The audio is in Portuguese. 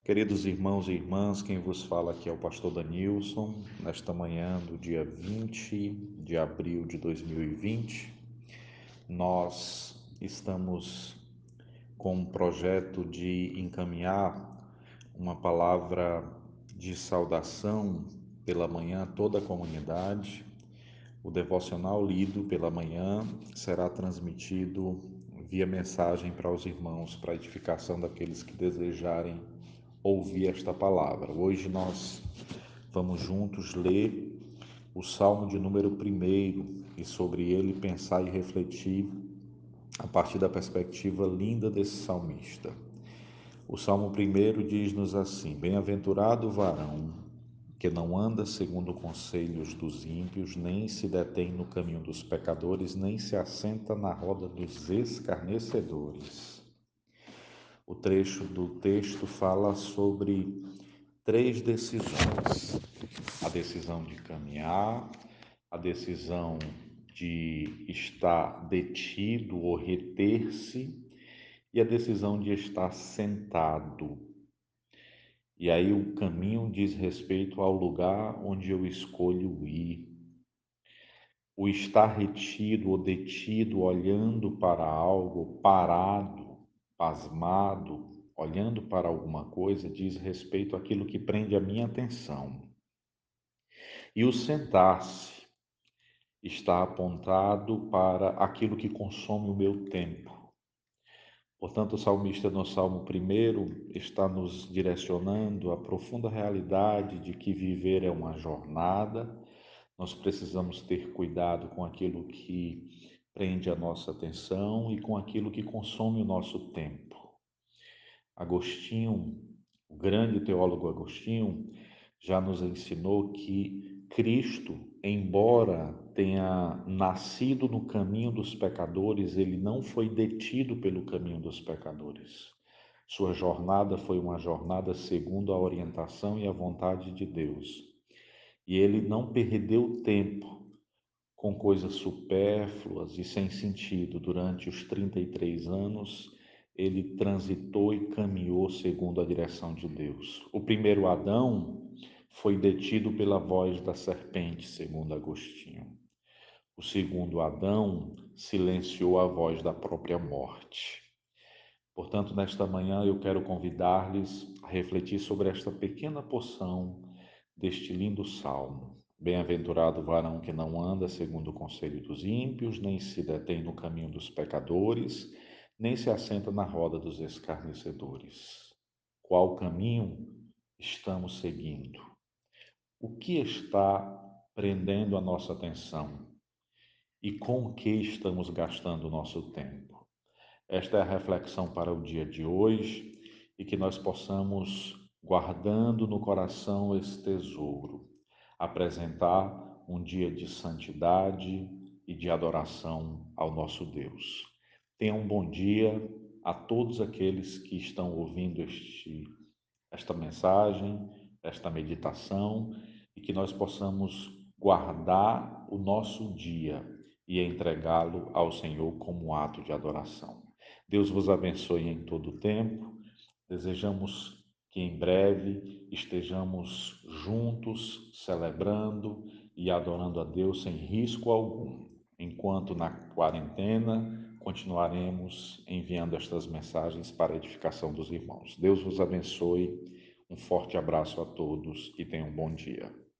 Queridos irmãos e irmãs, quem vos fala aqui é o pastor Danilson, nesta manhã do dia 20 de abril de 2020. Nós estamos com um projeto de encaminhar uma palavra de saudação pela manhã a toda a comunidade. O devocional lido pela manhã será transmitido via mensagem para os irmãos, para a edificação daqueles que desejarem ouvir esta palavra. Hoje nós vamos juntos ler o Salmo de número 1 e sobre ele pensar e refletir a partir da perspectiva linda desse salmista. O Salmo 1 diz-nos assim: Bem-aventurado o varão que não anda segundo conselhos dos ímpios, nem se detém no caminho dos pecadores, nem se assenta na roda dos escarnecedores. O trecho do texto fala sobre três decisões: a decisão de caminhar, a decisão de estar detido ou reter-se e a decisão de estar sentado. E aí o caminho diz respeito ao lugar onde eu escolho ir. O estar retido ou detido, olhando para algo, parado, pasmado, olhando para alguma coisa, diz respeito àquilo que prende a minha atenção. E o sentar-se está apontado para aquilo que consome o meu tempo. Portanto, o salmista no Salmo 1 está nos direcionando à profunda realidade de que viver é uma jornada. Nós precisamos ter cuidado com aquilo que prende a nossa atenção e com aquilo que consome o nosso tempo. Agostinho, o grande teólogo Agostinho, já nos ensinou que Cristo, embora tenha nascido no caminho dos pecadores, ele não foi detido pelo caminho dos pecadores. Sua jornada foi uma jornada segundo a orientação e a vontade de Deus. E ele não perdeu tempo com coisas supérfluas e sem sentido. Durante os 33 anos, ele transitou e caminhou segundo a direção de Deus. O primeiro Adão foi detido pela voz da serpente, segundo Agostinho. O segundo Adão silenciou a voz da própria morte. Portanto, nesta manhã eu quero convidar-lhes a refletir sobre esta pequena porção deste lindo salmo. Bem-aventurado o varão que não anda segundo o conselho dos ímpios, nem se detém no caminho dos pecadores, nem se assenta na roda dos escarnecedores. Qual caminho estamos seguindo? O que está prendendo a nossa atenção? E com o que estamos gastando o nosso tempo? Esta é a reflexão para o dia de hoje e que nós possamos, guardando no coração esse tesouro, apresentar um dia de santidade e de adoração ao nosso Deus. Tenha um bom dia a todos aqueles que estão ouvindo esta mensagem, esta meditação, e que nós possamos guardar o nosso dia e entregá-lo ao Senhor como ato de adoração. Deus vos abençoe em todo o tempo. Desejamos que em breve estejamos juntos, celebrando e adorando a Deus sem risco algum. Enquanto na quarentena, continuaremos enviando estas mensagens para a edificação dos irmãos. Deus vos abençoe. Um forte abraço a todos e tenham um bom dia.